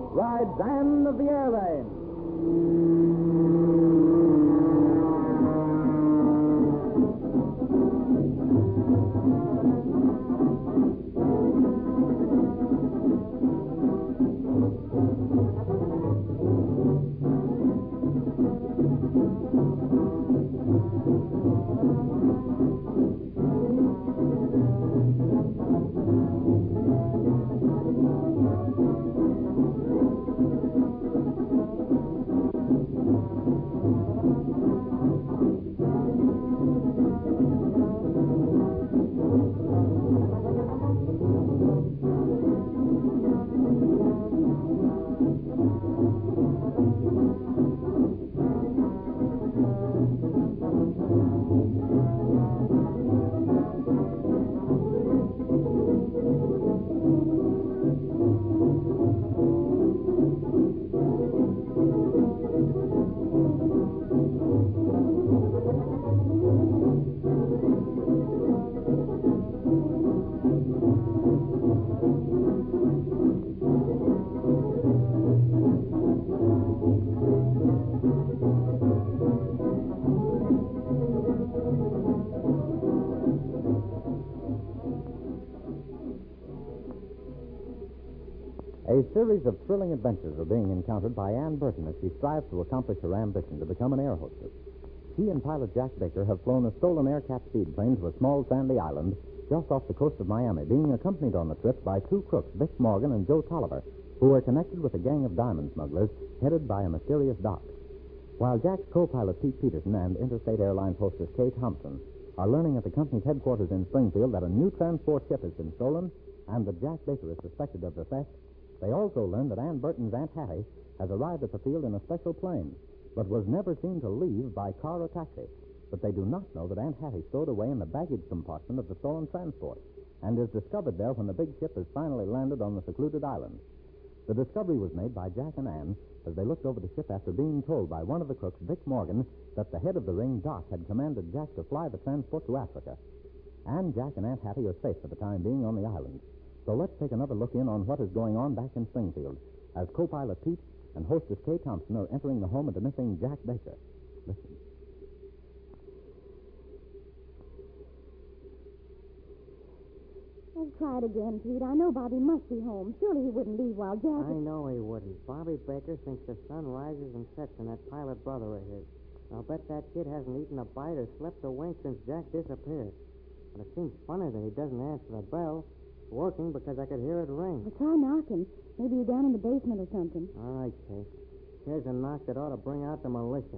rides Anne of the Air Lane. A series of thrilling adventures are being encountered by Ann Burton as she strives to accomplish her ambition to become an air hostess. She and pilot Jack Baker have flown a stolen Aircat speedplane to a small sandy island just off the coast of Miami, being accompanied on the trip by two crooks, Vic Morgan and Joe Tolliver, who are connected with a gang of diamond smugglers headed by a mysterious Doc. While Jack's co-pilot Pete Peterson and Interstate Airlines hostess Kay Thompson are learning at the company's headquarters in Springfield that a new transport ship has been stolen and that Jack Baker is suspected of the theft, they also learn that Ann Burton's Aunt Hattie has arrived at the field in a special plane, but was never seen to leave by car or taxi. But they do not know that Aunt Hattie stowed away in the baggage compartment of the stolen transport and is discovered there when the big ship has finally landed on the secluded island. The discovery was made by Jack and Ann as they looked over the ship after being told by one of the crooks, Vic Morgan, that the head of the ring, Doc, had commanded Jack to fly the transport to Africa. And Jack and Aunt Hattie are safe for the time being on the island. So let's take another look in on what is going on back in Springfield as co-pilot Pete and hostess Kay Thompson are entering the home of the missing Jack Baker. Listen. Let's try it again, Pete. I know Bobby must be home. Surely he wouldn't leave while Jack... I know he wouldn't. Bobby Baker thinks the sun rises and sets in that pilot brother of his. I'll bet that kid hasn't eaten a bite or slept a wink since Jack disappeared. But it seems funny that he doesn't answer the bell. It's working because I could hear it ring. Well, try knocking. Maybe you're down in the basement or something. All right, Kate. Here's a knock that ought to bring out the militia.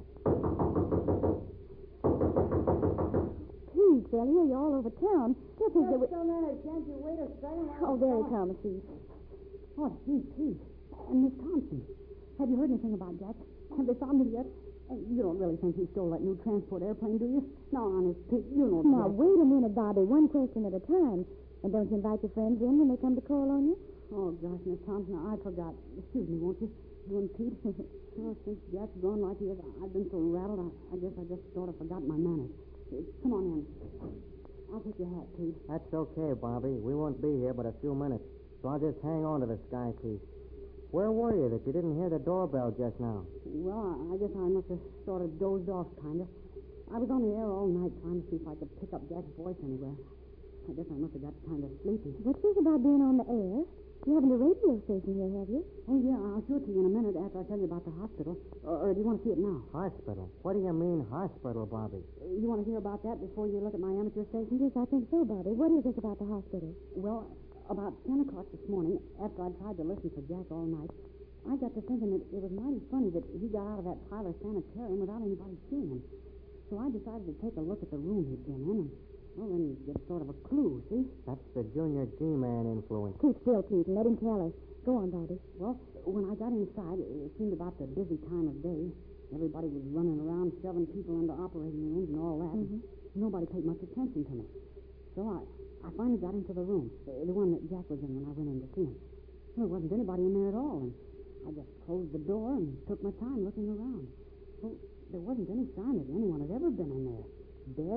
Pete, they'll hear you all over town. They'll think that we... Just a minute. Can't you wait a second? Oh, there he comes, Pete. Oh, Pete. And Miss Thompson. Have you heard anything about Jack? Have they found him yet? You don't really think he stole that new transport airplane, do you? No, honest, Pete, you know... Now, wait a minute, Bobby. One question at a time. And don't you invite your friends in when they come to call on you? Oh, gosh, Miss Thompson, I forgot. Excuse me, won't you? You and Pete? Since Jack's gone like he is, I've been so rattled, I guess I just sort of forgot my manners. Come on in. I'll take your hat, Pete. That's okay, Bobby. We won't be here but a few minutes, so I'll just hang on to the sky piece. Where were you that you didn't hear the doorbell just now? Well, I guess I must have sort of dozed off, kind of. I was on the air all night trying to see if I could pick up Jack's voice anywhere. I guess I must have got kind of sleepy. What's this about being on the air? You haven't a radio station here, have you? Oh, yeah, I'll show it to you in a minute after I tell you about the hospital. Or do you want to see it now? Hospital? What do you mean, hospital, Bobby? You want to hear about that before you look at my amateur station? Yes, I think so, Bobby. What is this about the hospital? Well, about 10 o'clock this morning, after I tried to listen for Jack all night, I got to thinking that it was mighty funny that he got out of that Tyler sanitarium without anybody seeing him. So I decided to take a look at the room he'd been in, and, well, then you get sort of a clue, see? That's the Junior G-Man influence. Keep still, Pete, and let him tell us. Go on, Bobby. Well, when I got inside, it seemed about the busy time of day. Everybody was running around, shoving people into operating rooms and all that. Mm-hmm. Nobody paid much attention to me. So I finally got into the room, the one that Jack was in when I went in to see him. Well, there wasn't anybody in there at all, and I just closed the door and took my time looking around. Well, there wasn't any sign that anyone had ever been in there, dead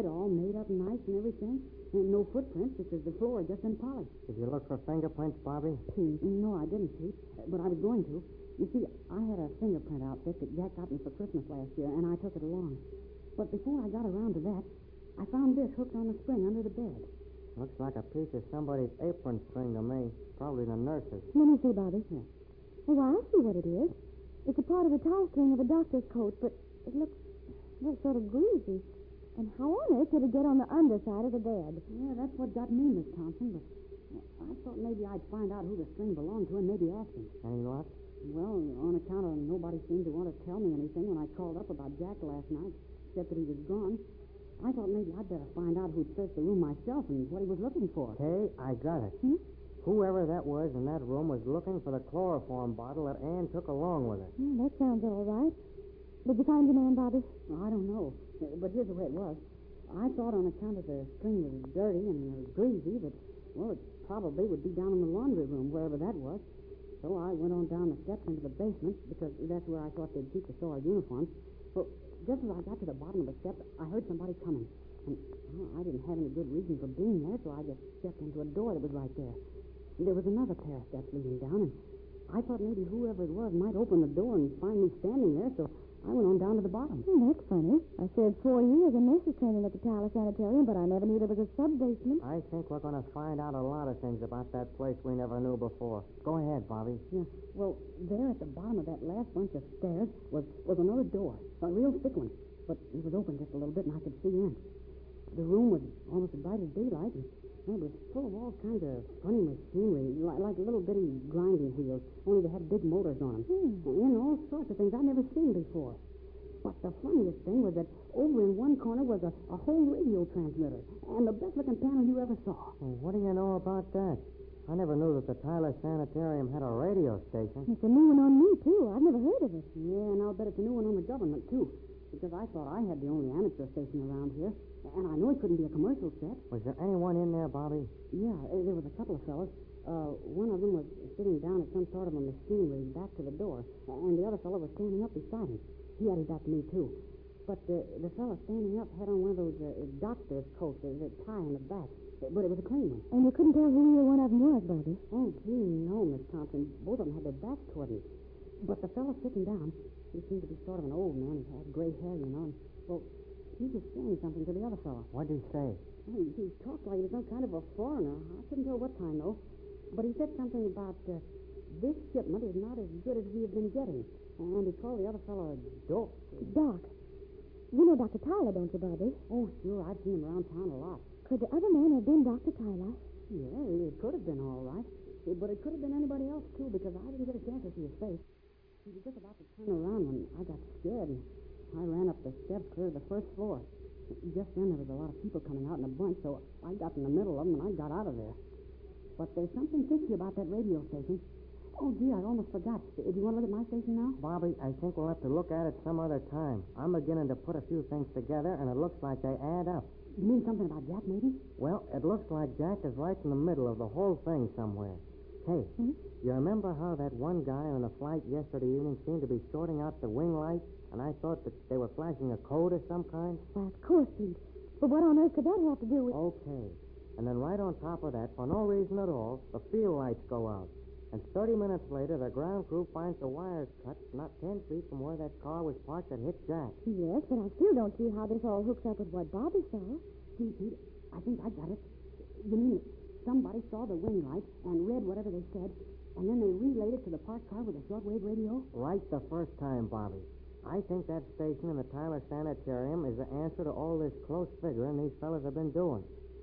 all made up nice and everything. Ain't no footprints because the floor had just been polished. Did you look for fingerprints, Bobby? No, I didn't, Pete, but I was going to. You see, I had a fingerprint outfit that Jack got me for Christmas last year, and I took it along. But before I got around to that, I found this hooked on a string under the bed. Looks like a piece of somebody's apron string to me. Probably the nurse's. Let me see, Bobby. Yeah. Oh, I see what it is. It's a part of the tie string of a doctor's coat, but it looks sort of greasy. And how on earth did it get on the underside of the bed? Yeah, that's what got me, Miss Thompson, but I thought maybe I'd find out who the string belonged to and maybe ask him. Any luck? Well, on account of nobody seemed to want to tell me anything when I called up about Jack last night, except that he was gone, I thought maybe I'd better find out who'd searched the room myself and what he was looking for. Hey, I got it. Whoever that was in that room was looking for the chloroform bottle that Ann took along with her. That sounds all right. Did you find your man, Bobby? I don't know, but here's the way it was. I thought on account of the string was dirty and greasy that, well, it probably would be down in the laundry room, wherever that was. So I went on down the steps into the basement because that's where I thought they'd keep the sewed uniforms. Well, just as I got to the bottom of the steps, I heard somebody coming. And I didn't have any good reason for being there, so I just stepped into a door that was right there. There was another pair of steps leading down, and I thought maybe whoever it was might open the door and find me standing there, so I went on down to the bottom. That's funny. I served 4 years in nurse's training at the Tyler Sanitarium, but I never knew there was a sub-basement. I think we're going to find out a lot of things about that place we never knew before. Go ahead, Bobby. Yeah. Well, there at the bottom of that last bunch of stairs was another door, a real thick one, but it was open just a little bit, and I could see in. The room was almost as bright as daylight, and it was full of all kinds of funny machinery, like little bitty grinding wheels, only they had big motors on them. And all sorts of things I'd never seen before. But the funniest thing was that over in one corner was a whole radio transmitter, and the best-looking panel you ever saw. Well, what do you know about that? I never knew that the Tyler Sanitarium had a radio station. It's a new one on me, too. I've never heard of it. Yeah, and I'll bet it's a new one on the government, too, because I thought I had the only amateur station around here. And I know it couldn't be a commercial set. Was there anyone in there, Bobby? Yeah, there was a couple of fellas. One of them was sitting down at some sort of a machinery back to the door, and the other fellow was standing up beside him. He had his back to me, too. But the fellow standing up had on one of those doctor's coats, the tie in the back. But it was a clean one. And you couldn't tell who either one of them was, Bobby? Oh, gee, no, Miss Thompson. Both of them had their backs toward me. But the fellow sitting down, he seemed to be sort of an old man. He had gray hair, you know. And, well, he was saying something to the other fellow. What did he say? Well, he talked like he was some kind of a foreigner. I couldn't tell what kind, though. But he said something about this shipment is not as good as we have been getting. And he called the other fellow Doc. Doc. You know Dr. Tyler, don't you, Bobby? Oh, sure. I've seen him around town a lot. Could the other man have been Dr. Tyler? Yeah, it could have been all right. But it could have been anybody else, too, because I didn't get a chance to see his face. He was just about to turn around when I got scared, and I ran up the steps clear to the first floor. Just then, there was a lot of people coming out in a bunch, so I got in the middle of them, and I got out of there. But there's something fishy about that radio station. Oh, gee, I almost forgot. Do you want to look at my station now? Bobby, I think we'll have to look at it some other time. I'm beginning to put a few things together, and it looks like they add up. You mean something about Jack, maybe? Well, it looks like Jack is right in the middle of the whole thing somewhere. Hey, you remember how that one guy on the flight yesterday evening seemed to be sorting out the wing lights, and I thought that they were flashing a code of some kind? Why, of course, Pete. But what on earth could that have to do with... Okay. And then right on top of that, for no reason at all, the field lights go out. And 30 minutes later, the ground crew finds the wires cut not 10 feet from where that car was parked that hit Jack. Yes, but I still don't see how this all hooks up with what Bobby saw. Pete, I think I got it. You mean somebody saw the wing light and read whatever they said, and then they relayed it to the parked car with a shortwave radio? Right the first time, Bobby. I think that station in the Tyler Sanitarium is the answer to all this close figuring these fellas have been doing.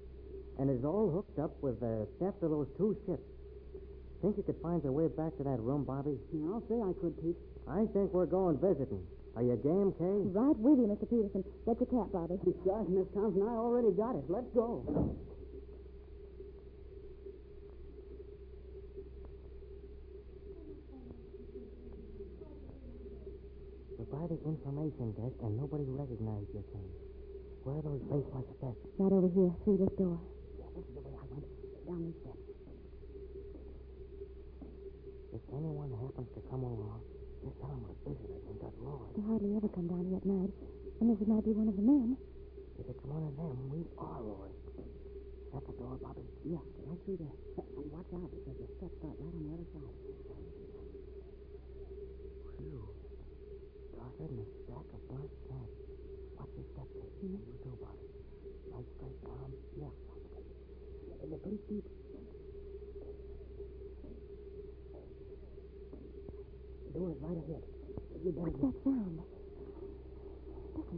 And it's all hooked up with the theft of those two ships. Think you could find your way back to that room, Bobby? Yeah, I'll say I could, Pete. I think we're going visiting. Are you game, Kay? Right with you, Mr. Peterson. Get your cap, Bobby. Gosh, Miss Thompson, I already got it. Let's go. We're by the information desk, and nobody recognized your thing. Where are those basement steps? Right over here, through this door. Yeah, this is the way I went. Down these steps. If anyone happens to come along, just tell them we're visitors and got lost. They hardly ever come down here at night, unless it might be one of the men. If it's one of them, we are Roy. That's the door, Bobby. Yeah, right through there. Watch out, because the steps start right on the other side. Phew. Darker than a stack of burnt sand. Watch your steps, Kate. You too, Bobby. Right straight down. Yeah. They're pretty steep. The door is right ahead. You better What's that sound? Listen.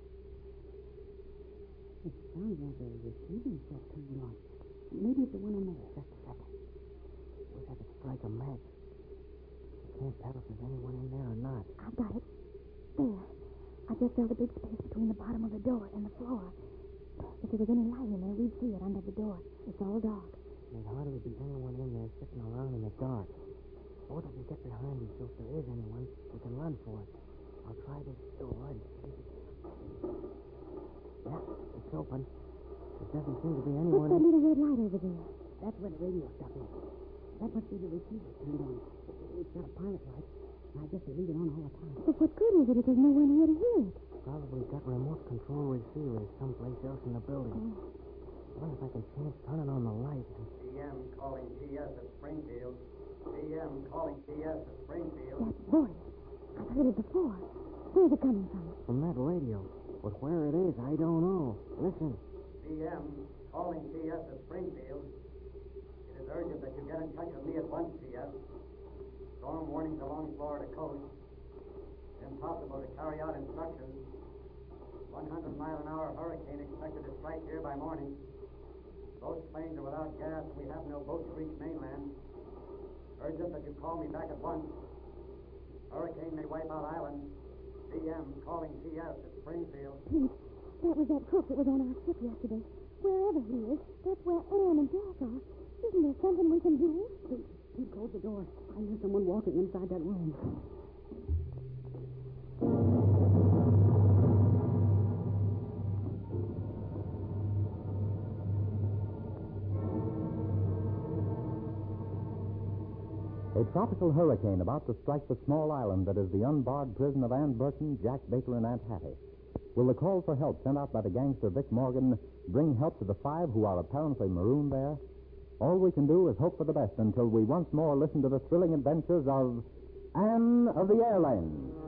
It sounds like a receiving set turned on. Maybe it's the one on there. Just a second. Wish I could strike a match. I can't tell if there's anyone in there or not. I've got it. There. I just felt a big space between the bottom of the door and the floor. If there was any light in there, we'd see it under the door. It's all dark. There'd hardly be anyone in there sitting around in the dark. Both of you get behind me, so if there is anyone, we can run for it. I'll try this door and see. Yeah, it's open. There doesn't seem to be What's anyone that little red light over there? That's where the radio stuff is. That must be the receiver turned on. It's got a pilot light. I guess they leave it on all the time. But what good is it if there's no one here to hear it? Probably got remote control receivers someplace else in the building. I wonder if I can chance turning on the light. PM calling TS at Springfield. PM calling TS at Springfield. That voice. I've heard it before. Where's it coming from? From that radio. But where it is, I don't know. Listen. PM calling TS at Springfield. It is urgent that you get in touch with me at once, TS. Storm warnings along Florida coast. It's impossible to carry out instructions. 100-mile-an-hour hurricane expected to strike here by morning. Both planes are without gas, and we have no boat to reach mainland. Urgent that you call me back at once. Hurricane may wipe out island. PM calling TS at Springfield. Pete, that was that crook that was on our ship yesterday. Wherever he is, that's where Ann and Jack are. Isn't there something we can do? Pete, close the door. I hear someone walking inside that room. A tropical hurricane about to strike the small island that is the unbarred prison of Ann Burton, Jack Baker, and Aunt Hattie. Will the call for help sent out by the gangster Vic Morgan bring help to the 5 who are apparently marooned there? All we can do is hope for the best until we once more listen to the thrilling adventures of Anne of the Airlines.